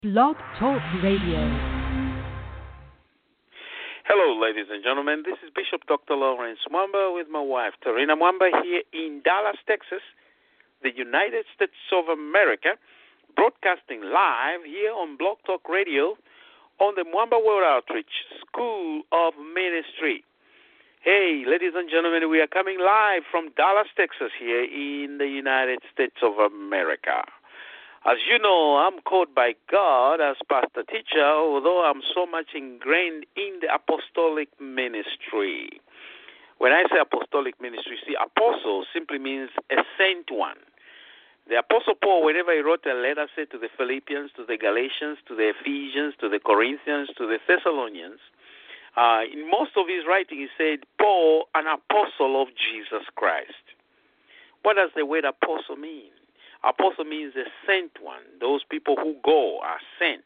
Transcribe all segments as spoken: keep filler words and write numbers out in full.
Blog Talk Radio. Hello, ladies and gentlemen. This is Bishop Doctor Lawrence Mwamba with my wife, Tarina Mwamba, here in Dallas, Texas, the United States of America, broadcasting live here on Blog Talk Radio on the Mwamba World Outreach School of Ministry. Hey, ladies and gentlemen, we are coming live from Dallas, Texas, here in the United States of America. As you know, I'm called by God as pastor teacher, although I'm so much ingrained in the apostolic ministry. When I say apostolic ministry, see, apostle simply means a sent one. The Apostle Paul, whenever he wrote a letter, say to the Philippians, to the Galatians, to the Ephesians, to the Corinthians, to the Thessalonians, uh, in most of his writing, he said, Paul, an apostle of Jesus Christ. What does the word apostle mean? Apostle means a sent one. Those people who go are sent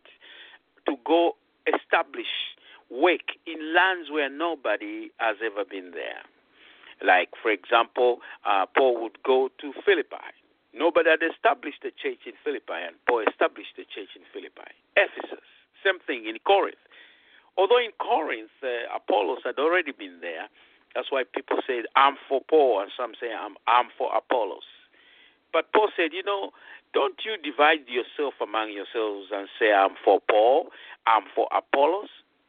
to go establish work in lands where nobody has ever been there. Like, for example, uh, Paul would go to Philippi. Nobody had established a church in Philippi, and Paul established a church in Philippi. Ephesus, same thing in Corinth. Although in Corinth, uh, Apollos had already been there. That's why people said, I'm for Paul, and some say, I'm, I'm for Apollos. But Paul said, you know, don't you divide yourself among yourselves and say, I'm for Paul, I'm for Apollos.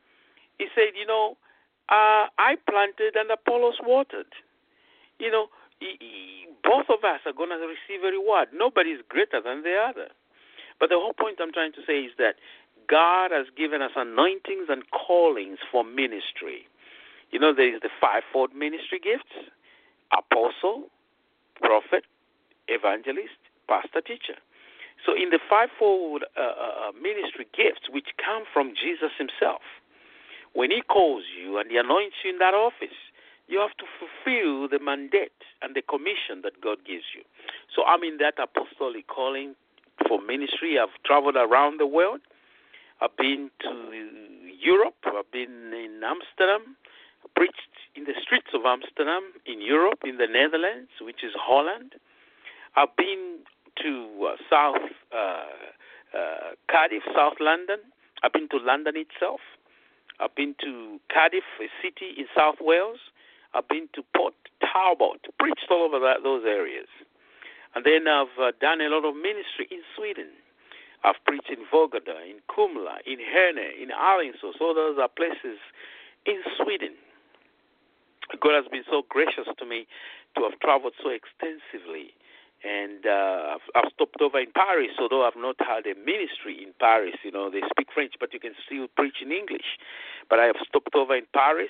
He said, you know, uh, I planted and Apollos watered. You know, he, he, both of us are going to receive a reward. Nobody is greater than the other. But the whole point I'm trying to say is that God has given us anointings and callings for ministry. You know, there is the fivefold ministry gifts: apostle, prophet, evangelist, pastor, teacher. So in the fivefold uh, uh, ministry gifts, which come from Jesus himself, when he calls you and he anoints you in that office, you have to fulfill the mandate and the commission that God gives you. So I'm in that apostolic calling for ministry. I've traveled around the world. I've been to Europe. I've been in Amsterdam. Preached in the streets of Amsterdam, in Europe, in the Netherlands, which is Holland. I've been to uh, South uh, uh, Cardiff, South London. I've been to London itself. I've been to Cardiff, a city in South Wales. I've been to Port Talbot, preached all over that, those areas. And then I've uh, done a lot of ministry in Sweden. I've preached in Vårgårda, in Kumla, in Herne, in Alingsås. So those are places in Sweden. God has been so gracious to me to have traveled so extensively. And uh, I've, I've stopped over in Paris, although I've not had a ministry in Paris. You know, they speak French, but you can still preach in English. But I have stopped over in Paris,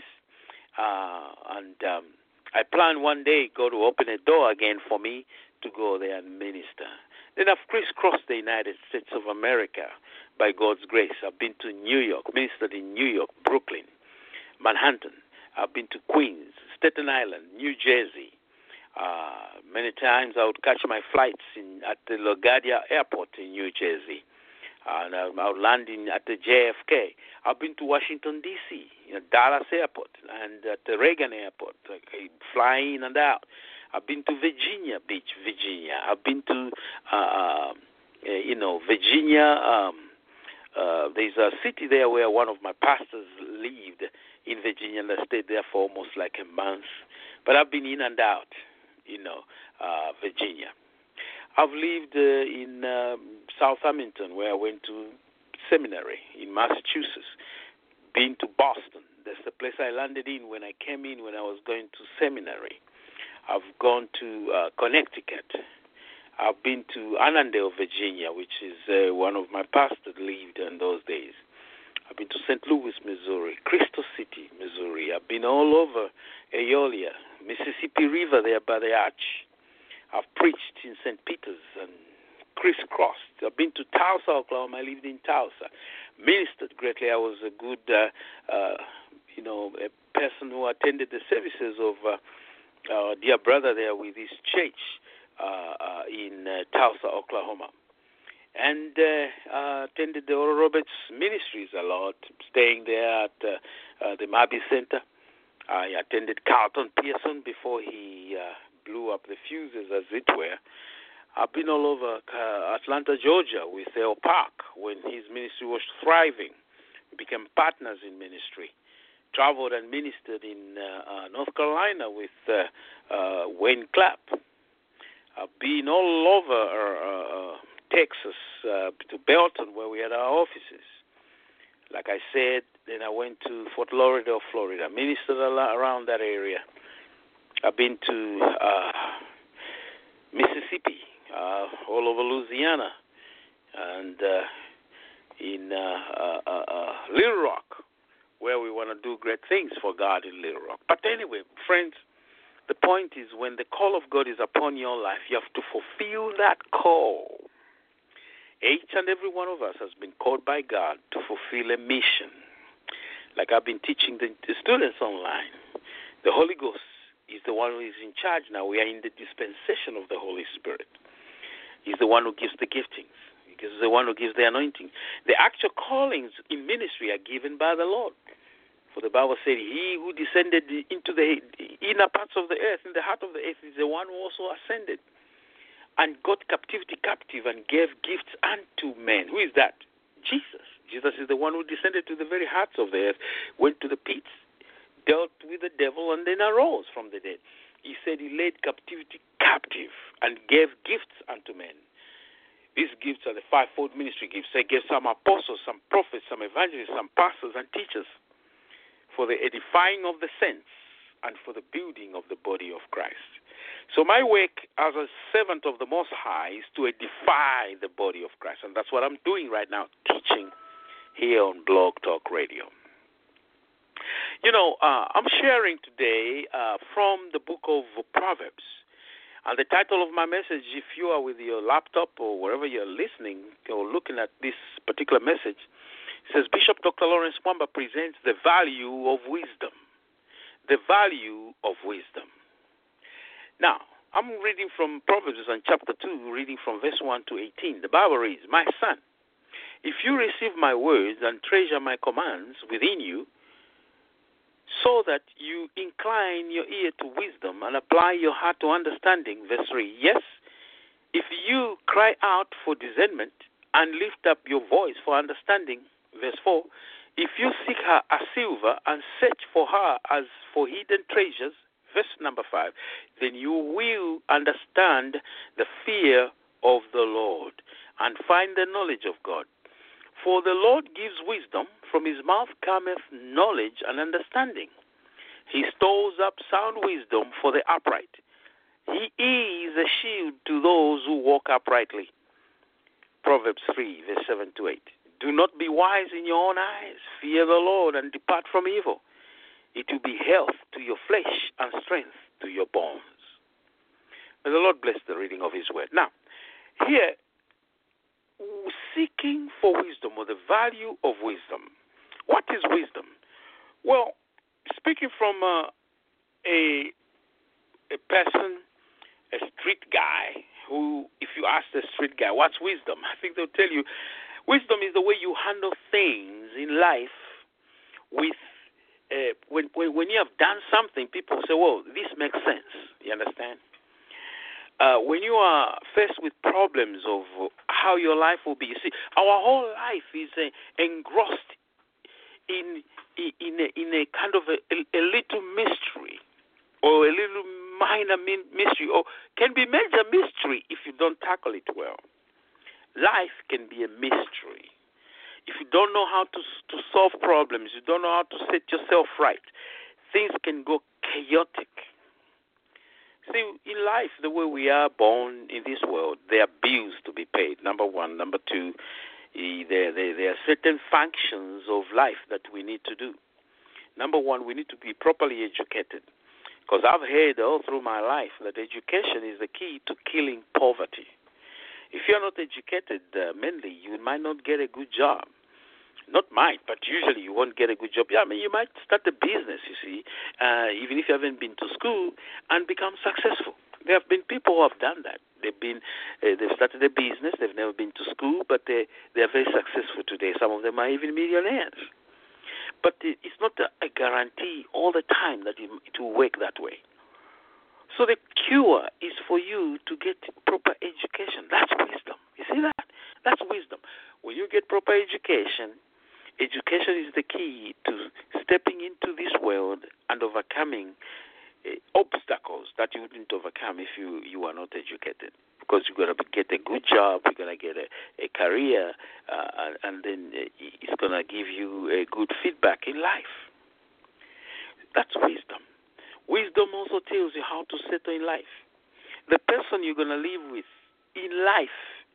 uh, and um, I plan one day God will open a door again for me to go there and minister. Then I've crisscrossed the United States of America by God's grace. I've been to New York, ministered in New York, Brooklyn, Manhattan. I've been to Queens, Staten Island, New Jersey. Uh, many times I would catch my flights in, at the LaGuardia Airport in New Jersey. Uh, and I, I would land in, at the J F K. I've been to Washington, D C, you know, Dallas Airport, and at the Reagan Airport, like, flying in and out. I've been to Virginia Beach, Virginia. I've been to, uh, uh, you know, Virginia. Um, uh, there's a city there where one of my pastors lived in Virginia, and I stayed there for almost like a month. But I've been in and out. You know, uh, Virginia. I've lived uh, in um, Southampton, where I went to seminary in Massachusetts. Been to Boston. That's the place I landed in when I came in when I was going to seminary. I've gone to uh, Connecticut. I've been to Annandale, Virginia, which is uh, one of my pastors lived in those days. I've been to Saint Louis, Missouri, Crystal City, Missouri. I've been all over Eolia, Mississippi River there by the arch. I've preached in Saint Peter's and crisscrossed. I've been to Tulsa, Oklahoma. I lived in Tulsa. Ministered greatly. I was a good, uh, uh, you know, a person who attended the services of uh, our dear brother there with his church uh, uh, in uh, Tulsa, Oklahoma. And uh, uh, attended the Oral Roberts Ministries a lot, staying there at uh, uh, the Mabee Center. I attended Carlton Pearson before he uh, blew up the fuses, as it were. I've been all over uh, Atlanta, Georgia with Theo Park when his ministry was thriving. We became partners in ministry. Traveled and ministered in uh, uh, North Carolina with uh, uh, Wayne Clapp. I've been all over uh, uh, Texas uh, to Belton where we had our offices. Like I said, then I went to Fort Lauderdale, Florida. Ministered a lot around that area. I've been to uh, Mississippi, uh, all over Louisiana, and uh, in uh, uh, uh, uh, Little Rock, where we want to do great things for God in Little Rock. But anyway, friends, the point is when the call of God is upon your life, you have to fulfill that call. Each and every one of us has been called by God to fulfill a mission. Like I've been teaching the, the students online, the Holy Ghost is the one who is in charge now. We are in the dispensation of the Holy Spirit. He's the one who gives the giftings. He's the one who gives the anointing. The actual callings in ministry are given by the Lord. For the Bible said, he who descended into the inner parts of the earth, in the heart of the earth, is the one who also ascended and got captivity captive and gave gifts unto men. Who is that? Jesus. Jesus is the one who descended to the very hearts of the earth, went to the pits, dealt with the devil, and then arose from the dead. He said he led captivity captive and gave gifts unto men. These gifts are the fivefold ministry gifts. He gave some apostles, some prophets, some evangelists, some pastors and teachers for the edifying of the saints and for the building of the body of Christ. So my work as a servant of the Most High is to edify the body of Christ. And that's what I'm doing right now, teaching here on Blog Talk Radio. You know, uh, I'm sharing today uh, from the book of Proverbs. And the title of my message, if you are with your laptop or wherever you're listening or looking at this particular message, says Bishop Doctor Lawrence Mwamba presents the value of wisdom. The value of wisdom. Now, I'm reading from Proverbs on chapter two, reading from verse one to eighteen. The Bible reads, "My son, if you receive my words and treasure my commands within you, so that you incline your ear to wisdom and apply your heart to understanding." Verse three, "Yes, if you cry out for discernment and lift up your voice for understanding." Verse four, "If you seek her as silver and search for her as for hidden treasures." Verse number five, "Then you will understand the fear of the Lord and find the knowledge of God. For the Lord gives wisdom, from his mouth cometh knowledge and understanding. He stores up sound wisdom for the upright. He is a shield to those who walk uprightly." Proverbs three, verse seven to eight. "Do not be wise in your own eyes. Fear the Lord and depart from evil. It will be health to your flesh and strength to your bones." May the Lord bless the reading of his word. Now, here, seeking for wisdom, or the value of wisdom. What is wisdom? Well, speaking from uh, a, a person, a street guy, who, if you ask the street guy, what's wisdom? I think they'll tell you, wisdom is the way you handle things in life with, uh, when, when when you have done something, people say, well, this makes sense. You understand? Uh, when you are faced with problems of how your life will be, you see, our whole life is uh, engrossed in in a, in a kind of a, a little mystery, or a little minor mystery, or can be major mystery if you don't tackle it well. Life can be a mystery. If you don't know how to to solve problems, you don't know how to set yourself right, things can go chaotic. See, in life, the way we are born in this world, there are bills to be paid, number one. Number two, there, there, there are certain functions of life that we need to do. Number one, we need to be properly educated. Because I've heard all through my life that education is the key to killing poverty. If you're not educated, uh, mainly, you might not get a good job. Not might, but usually you won't get a good job. Yeah, I mean, you might start a business, you see, uh, even if you haven't been to school, and become successful. There have been people who have done that. They've been, uh, they've started a business. They've never been to school, but they they are very successful today. Some of them are even millionaires. But it's not a guarantee all the time that it will work that way. So the cure is for you to get proper education. That's wisdom. You see that? That's wisdom. When you get proper education, education is the key to stepping into this world and overcoming uh, obstacles that you wouldn't overcome if you, you are not educated. Because you're going to get a good job, you're going to get a, a career, uh, and, and then it's going to give you a good feedback in life. That's wisdom. Wisdom also tells you how to settle in life. The person you're going to live with in life,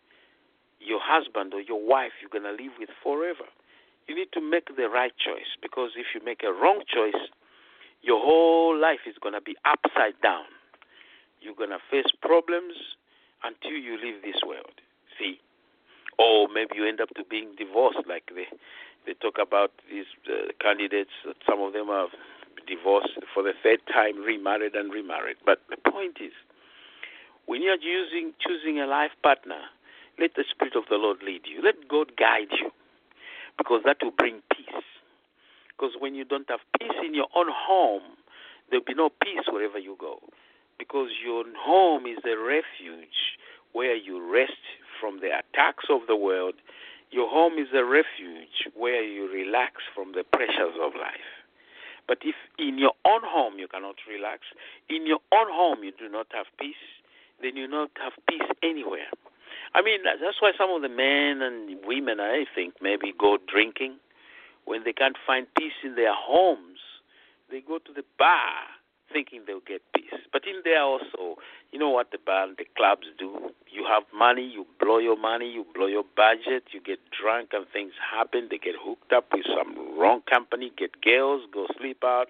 your husband or your wife, you're going to live with forever. You need to make the right choice, because if you make a wrong choice, your whole life is going to be upside down. You're going to face problems until you leave this world. See? Or maybe you end up to being divorced, like they, they talk about these uh, candidates. Some of them are divorced for the third time, remarried and remarried. But the point is, when you're using, choosing a life partner, let the Spirit of the Lord lead you. Let God guide you, because that will bring peace. Because when you don't have peace in your own home, there'll be no peace wherever you go. Because your home is a refuge where you rest from the attacks of the world. Your home is a refuge where you relax from the pressures of life. But if in your own home you cannot relax, in your own home you do not have peace, then you don't have peace anywhere. I mean, that's why some of the men and women, I think, maybe go drinking. When they can't find peace in their homes, they go to the bar thinking they'll get peace. But in there also, you know what the bar and the clubs do? You have money, you blow your money, you blow your budget, you get drunk and things happen. They get hooked up with some wrong company, get girls, go sleep out.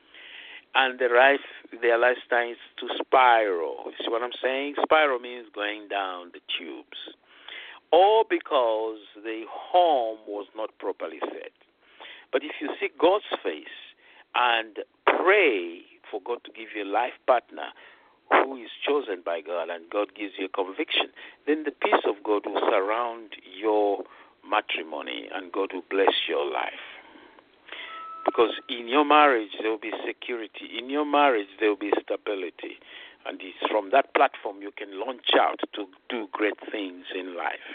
And the life, their lifestyle is to spiral. You see what I'm saying? Spiral means going down the tubes. All because the home was not properly set. But if you seek God's face and pray for God to give you a life partner who is chosen by God, and God gives you a conviction, then the peace of God will surround your matrimony and God will bless your life. Because in your marriage there will be security. In your marriage there will be stability. And it's from that platform you can launch out to do great things in life.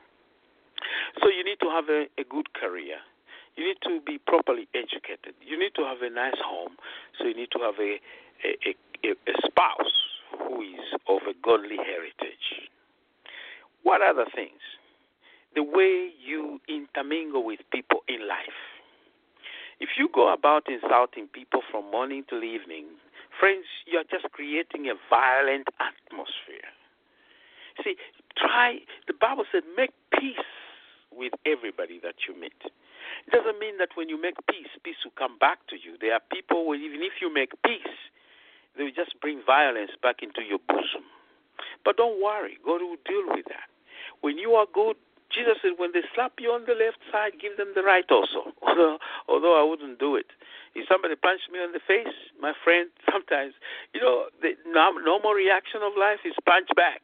So you need to have a, a good career. You need to be properly educated. You need to have a nice home. So you need to have a, a, a, a spouse who is of a godly heritage. What other things? The way you intermingle with people in life. If you go about insulting people from morning till evening, friends, you're just creating a violent atmosphere. See, try, the Bible said, make peace with everybody that you meet. It doesn't mean that when you make peace, peace will come back to you. There are people who, even if you make peace, they will just bring violence back into your bosom. But don't worry, God will deal with that. When you are good, Jesus said, when they slap you on the left side, give them the right also. Although, although I wouldn't do it. If somebody punched me on the face, my friend, sometimes, you know, the normal reaction of life is punch back.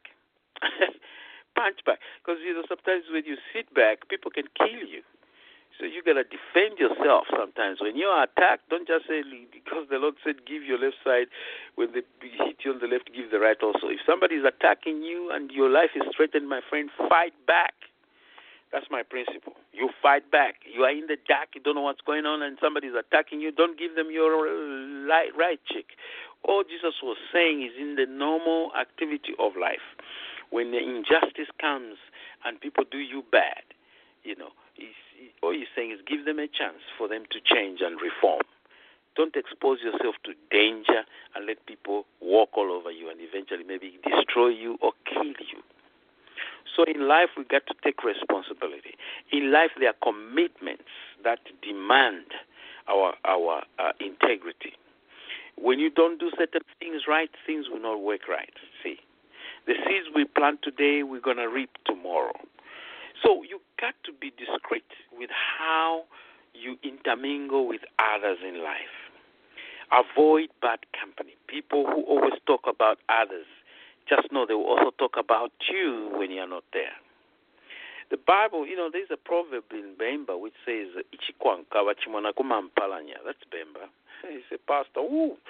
Punch back. Because, you know, sometimes when you sit back, people can kill you. So you got to defend yourself sometimes. When you are attacked, don't just say, because the Lord said, give your left side. When they hit you on the left, give the right also. If somebody is attacking you and your life is threatened, my friend, fight back. That's my principle. You fight back. You are in the dark, you don't know what's going on, and somebody is attacking you. Don't give them your right cheek. All Jesus was saying is in the normal activity of life. When the injustice comes and people do you bad, you know, he's, all he's saying is give them a chance for them to change and reform. Don't expose yourself to danger and let people walk all over you and eventually maybe destroy you or kill you. So in life, we got to take responsibility. In life, there are commitments that demand our our uh, integrity. When you don't do certain things right, things will not work right. See, the seeds we plant today, we're going to reap tomorrow. So you got to be discreet with how you intermingle with others in life. Avoid bad company. People who always talk about others, just know they will also talk about you when you're not there. The Bible, you know, there's a proverb in Bemba which says, Ichikwanka wachimona kumampalanya. That's Bemba. He said, Pastor, ooh,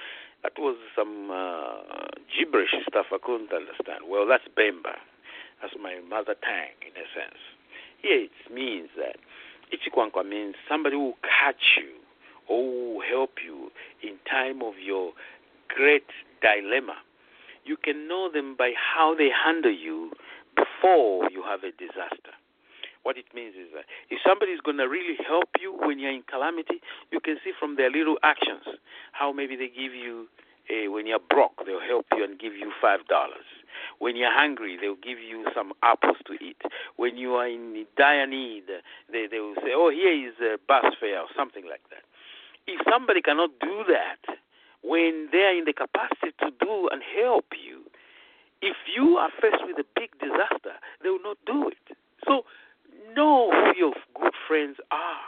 That was some uh, gibberish stuff I couldn't understand. Well, that's Bemba. That's my mother tongue, in a sense. Here it means that Ichikwankwa means somebody who will catch you or who will help you in time of your great dilemma. You can know them by how they handle you before you have a disaster. What it means is that if somebody is going to really help you when you're in calamity, you can see from their little actions how maybe they give you, a, when you're broke, they'll help you and give you five dollars. When you're hungry, they'll give you some apples to eat. When you are in dire need, they, they will say, oh, here is a bus fare or something like that. If somebody cannot do that when they are in the capacity to do and help you, if you are faced with a big disaster, they will not do it. So know who your good friends are.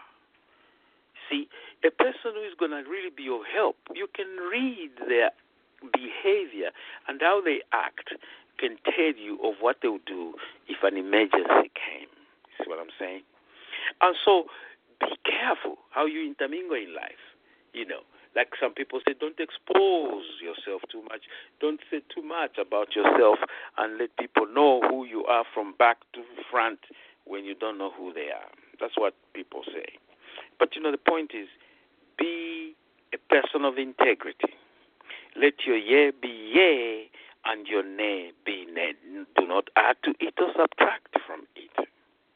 See, a person who is going to really be your help, you can read their behavior and how they act can tell you of what they will do if an emergency came. See what I'm saying? And so be careful how you intermingle in life. You know, like some people say, don't expose yourself too much. Don't say too much about yourself and let people know who you are from back to front when you don't know who they are. That's what people say. But, you know, the point is, be a person of integrity. Let your yea be yea and your nay be nay. Do not add to it or subtract from it.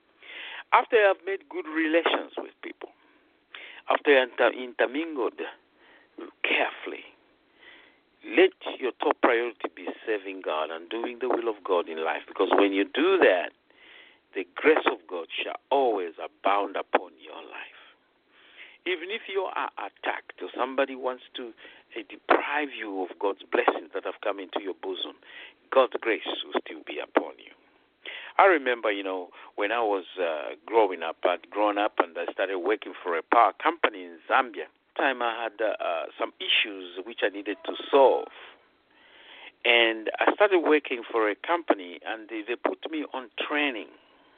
After you have made good relations with people, after you have intermingled carefully, let your top priority be serving God and doing the will of God in life. Because when you do that, the grace of God shall always abound upon your life. Even if you are attacked or somebody wants to uh, deprive you of God's blessings that have come into your bosom, God's grace will still be upon you. I remember, you know, when I was uh, growing up, I'd grown up and I started working for a power company in Zambia. Time I had uh, uh, some issues which I needed to solve. And I started working for a company and they, they put me on training.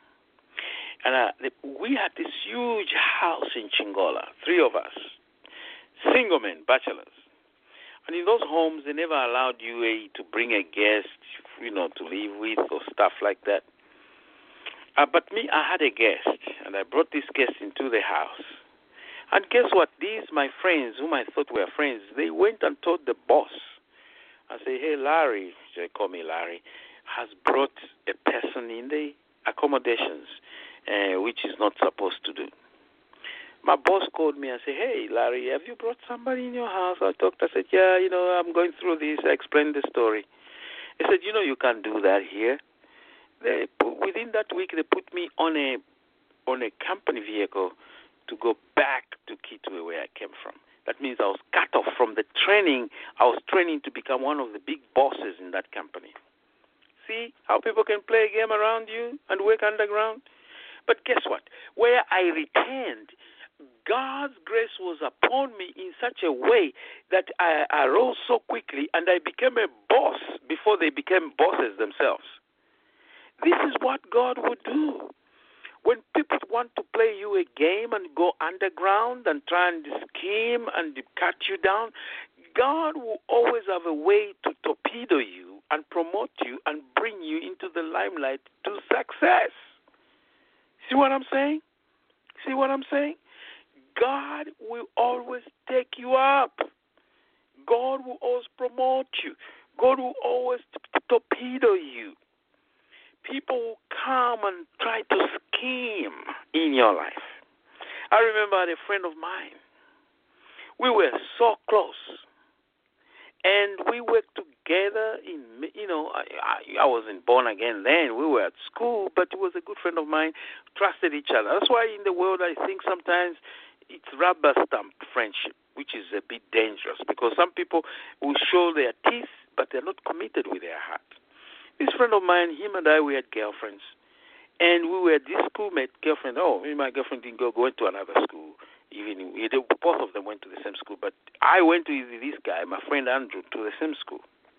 And uh, they, we had this huge house in Chingola, three of us, single men, bachelors. And in those homes, they never allowed you uh, to bring a guest, you know, to live with or stuff like that. Uh, but me, I had a guest, and I brought this guest into the house. And guess what? These, my friends, whom I thought were friends, they went and told the boss. I say, hey, Larry, they call me Larry, has brought a person in the accommodations, uh, which is not supposed to do. My boss called me and said, hey, Larry, have you brought somebody in your house? I talked. I said, yeah, you know, I'm going through this. I explained the story. He said, you know, you can't do that here. They put, within that week, they put me on a on a company vehicle to go back to Kitwe, where I came from. That means I was cut off from the training. I was training to become one of the big bosses in that company. See how people can play a game around you and work underground? But guess what? Where I returned, God's grace was upon me in such a way that I, I rose so quickly and I became a boss before they became bosses themselves. This is what God would do. When people want to play you a game and go underground and try and scheme and cut you down, God will always have a way to torpedo you and promote you and bring you into the limelight to success. See what I'm saying? See what I'm saying? God will always take you up. God will always promote you. God will always torpedo you. People will come and try to scheme in your life. I remember a friend of mine. We were so close. And we worked together in, you know, I, I, I wasn't born again then. We were at school, but he was a good friend of mine, trusted each other. That's why in the world I think sometimes it's rubber-stamped friendship, which is a bit dangerous because some people will show their teeth, but they're not committed with their heart. This friend of mine, him and I, we had girlfriends. And we were this schoolmate girlfriend. Oh, me and my girlfriend didn't go, go into another school. Even both of them went to the same school. But I went to this guy, my friend Andrew, to the same school.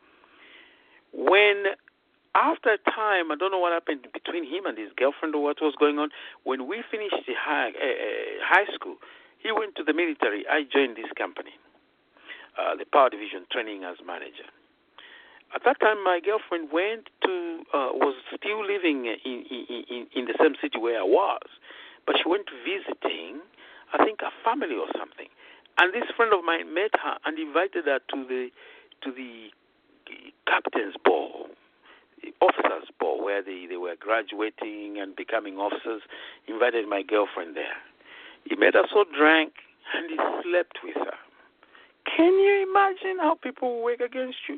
When, after a time, I don't know what happened between him and his girlfriend or what was going on. When we finished the high, uh, high school, he went to the military. I joined this company. uh, the Power Division training as manager. At that time, my girlfriend went to uh, was still living in, in in in the same city where I was, but she went visiting, I think, a family or something. And this friend of mine met her and invited her to the to the captain's ball, the officers' ball, where they, they were graduating and becoming officers. Invited my girlfriend there. He made her so drunk, and he slept with her. Can you imagine how people work against you?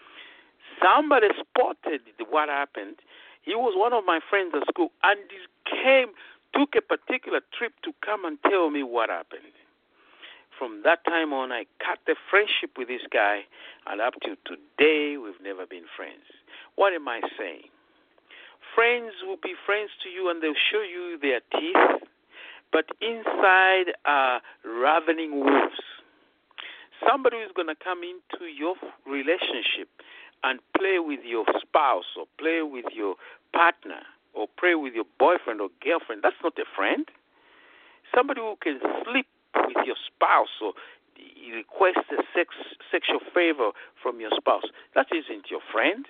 Somebody spotted what happened. He was one of my friends at school, and he came, took a particular trip to come and tell me what happened. From that time on, I cut the friendship with this guy, and up to today, we've never been friends. What am I saying? Friends will be friends to you, and they'll show you their teeth, but inside are ravening wolves. Somebody who's going to come into your relationship and play with your spouse or play with your partner or play with your boyfriend or girlfriend, that's not a friend. Somebody who can sleep with your spouse or request a sex, sexual favor from your spouse, that isn't your friend.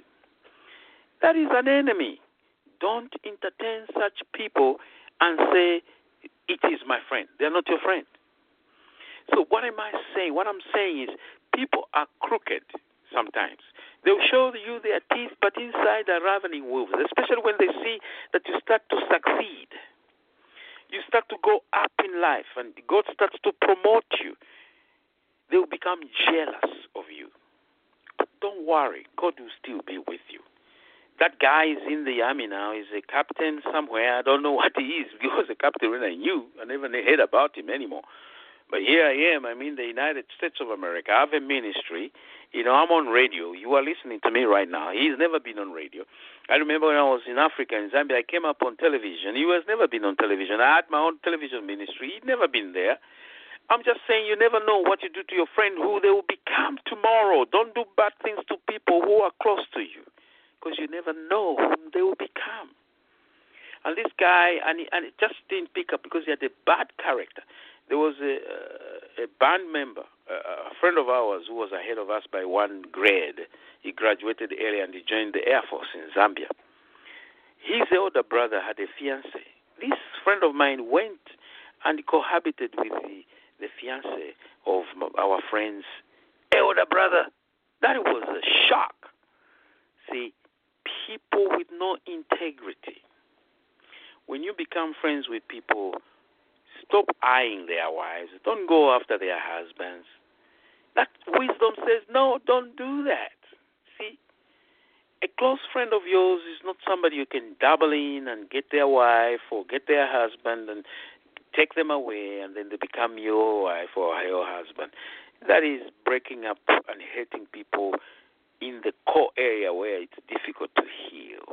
That is an enemy. Don't entertain such people and say, it is my friend. They're not your friend. So what am I saying? What I'm saying is people are crooked sometimes. They'll show you their teeth, but inside are ravening wolves, especially when they see that you start to succeed. You start to go up in life, and God starts to promote you. They'll become jealous of you. But don't worry, God will still be with you. That guy is in the army now. He's a captain somewhere. I don't know what he is. He was a captain when I knew. I never heard about him anymore. But here I am. I'm in the United States of America. I have a ministry. You know, I'm on radio. You are listening to me right now. He's never been on radio. I remember when I was in Africa, in Zambia, I came up on television. He has never been on television. I had my own television ministry. He'd never been there. I'm just saying you never know what you do to your friend, who they will become tomorrow. Don't do bad things to people who are close to you, because you never know whom they will become. And this guy, and, he, and it just didn't pick up because he had a bad character. There was a, uh, a band member, uh, a friend of ours who was ahead of us by one grade. He graduated early and he joined the Air Force in Zambia. His older brother had a fiancée. This friend of mine went and cohabited with the, the fiancée of our friend's elder brother. That was a shock. See, people with no integrity. When you become friends with people, stop eyeing their wives. Don't go after their husbands. That wisdom says, no, don't do that. See, a close friend of yours is not somebody you can dabble in and get their wife or get their husband and take them away and then they become your wife or your husband. That is breaking up and hurting people in the core area where it's difficult to heal.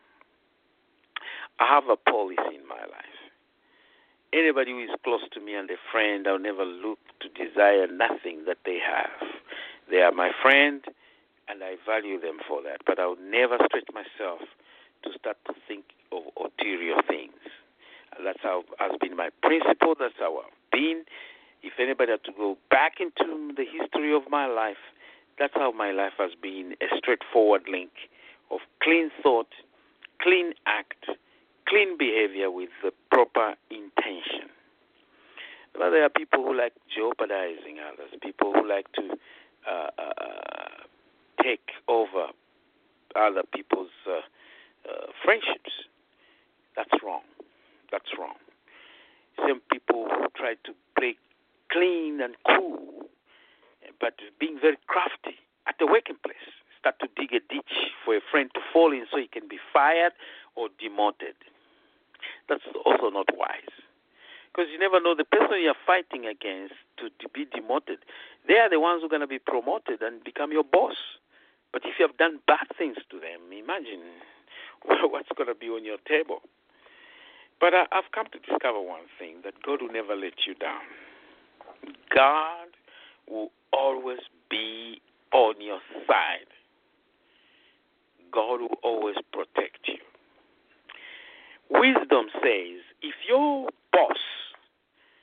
I have a policy in my life. Anybody who is close to me and a friend, I'll never look to desire nothing that they have. They are my friend, and I value them for that. But I'll never stretch myself to start to think of ulterior things. And that's how has been my principle. That's how I've been. If anybody had to go back into the history of my life, that's how my life has been, a straightforward link of clean thought, clean act, clean behavior with the proper intention. But there are people who like jeopardizing others, people who like to uh, uh, take over other people's uh, uh, friendships. That's wrong. That's wrong. Some people who try to play clean and cool, but being very crafty at the working place, start to dig a ditch for a friend to fall in so he can be fired or demoted. That's also not wise. Because you never know the person you're fighting against to, to be demoted. They are the ones who are going to be promoted and become your boss. But if you have done bad things to them, imagine what's going to be on your table. But I, I've come to discover one thing, that God will never let you down. God will always be on your side. God will always protect you. Wisdom says, if your boss in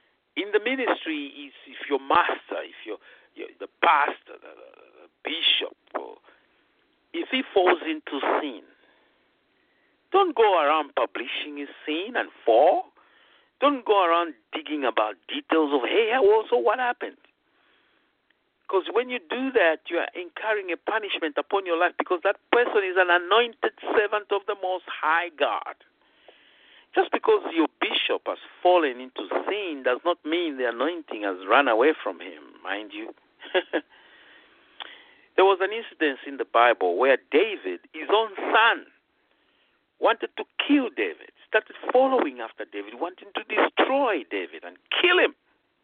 in the ministry is if your master, if you're, you're the pastor, the, the, the bishop, or if he falls into sin, don't go around publishing his sin and fall. Don't go around digging about details of, hey, also what happened? Because when you do that, you are incurring a punishment upon your life because that person is an anointed servant of the Most High God. Just because your bishop has fallen into sin does not mean the anointing has run away from him, mind you. There was an incident in the Bible where David, his own son, wanted to kill David, started following after David, wanting to destroy David and kill him.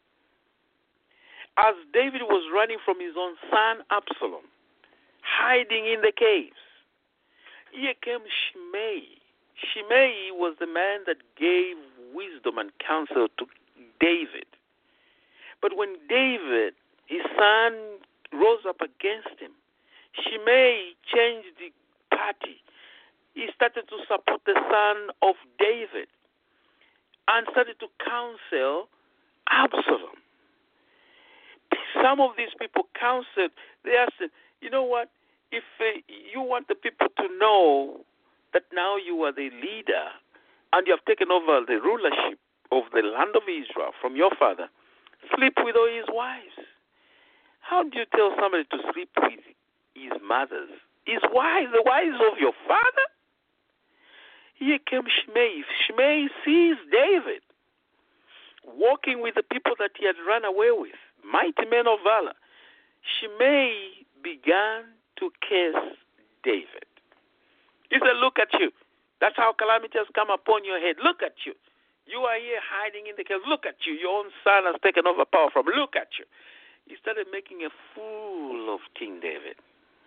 As David was running from his own son Absalom, hiding in the caves, here came Shimei. Shimei was the man that gave wisdom and counsel to David. But when David, his son, rose up against him, Shimei changed the party. He started to support the son of David and started to counsel Absalom. Some of these people counseled, they asked him, you know what, if uh, you want the people to know that now you are the leader and you have taken over the rulership of the land of Israel from your father, sleep with all his wives. How do you tell somebody to sleep with his mothers? His wives, the wives of your father? Here came Shimei. Shimei sees David walking with the people that he had run away with, mighty men of valor. Shimei began to curse David. He said, look at you. That's how calamity has come upon your head. Look at you. You are here hiding in the caves. Look at you. Your own son has taken over power from. Look at you. He started making a fool of King David.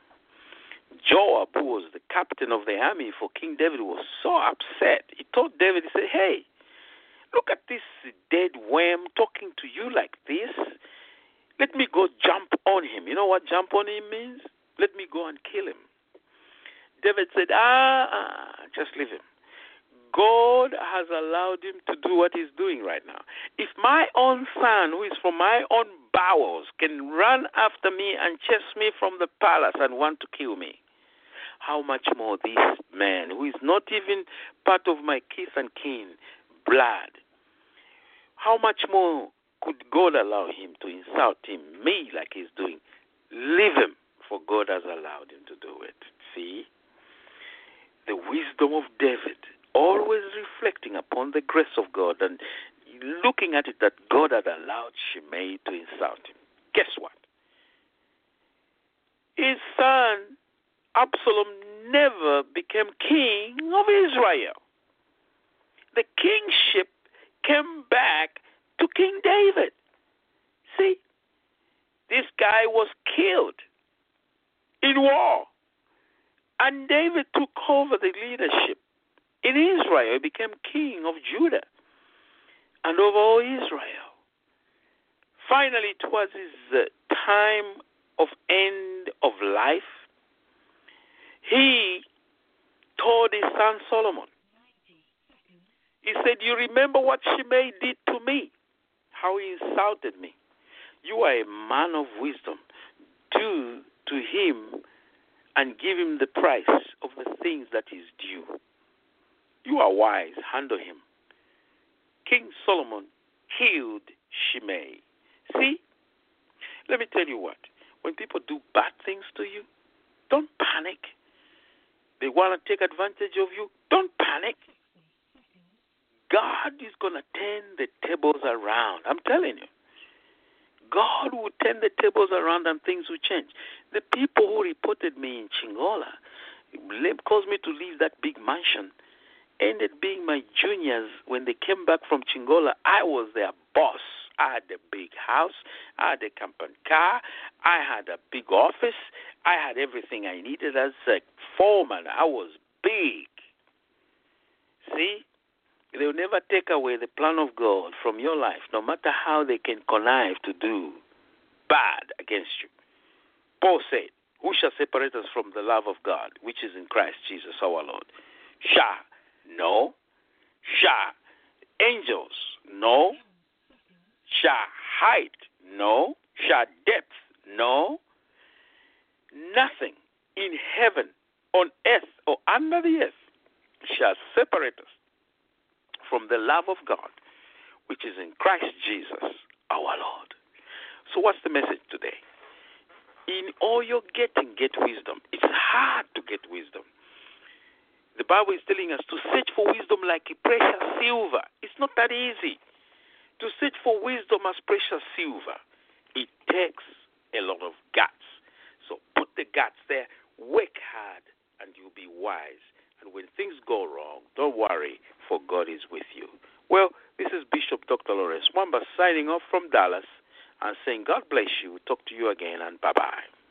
Joab, who was the captain of the army for King David, was so upset. He told David, he said, hey, look at this dead worm talking to you like this. Let me go jump on him. You know what jump on him means? Let me go and kill him. David said, ah, ah, just leave him. God has allowed him to do what he's doing right now. If my own son, who is from my own bowels, can run after me and chase me from the palace and want to kill me, how much more this man, who is not even part of my kith and kin, blood, how much more could God allow him to insult him, me, like he's doing? Leave him, for God has allowed him to do it. See? The wisdom of David, always reflecting upon the grace of God and looking at it that God had allowed Shimei to insult him. Guess what? His son, Absalom, never became king of Israel. The kingship came back to King David. See, this guy was killed in war. And David took over the leadership in Israel. He became king of Judah and over all Israel. Finally, it was his uh, time of end of life. He told his son Solomon, he said, you remember what Shimei did to me, how he insulted me. You are a man of wisdom. Do to him and give him the price of the things that is due. You are wise, handle him. King Solomon killed Shimei. See, let me tell you what, when people do bad things to you, don't panic. They want to take advantage of you, don't panic. God is going to turn the tables around. I'm telling you. God will turn the tables around and things will change. The people who reported me in Chingola, caused me to leave that big mansion, ended being my juniors. When they came back from Chingola, I was their boss. I had a big house. I had a company car. I had a big office. I had everything I needed as a foreman. I was big. See? They will never take away the plan of God from your life, no matter how they can connive to do bad against you. Paul said, who shall separate us from the love of God, which is in Christ Jesus our Lord? Shall? No. Shall? Angels? No. Shall height? No. Shall depth? No. Nothing in heaven, on earth, or under the earth shall separate us from the love of God, which is in Christ Jesus, our Lord. So what's the message today? In all your getting, get wisdom. It's hard to get wisdom. The Bible is telling us to search for wisdom like a precious silver. It's not that easy. To search for wisdom as precious silver, it takes a lot of guts. So put the guts there, work hard, and you'll be wise. And when things go wrong, don't worry, for God is with you. Well, this is Bishop Doctor Lawrence Mwamba signing off from Dallas and saying God bless you. Talk to you again, and bye-bye.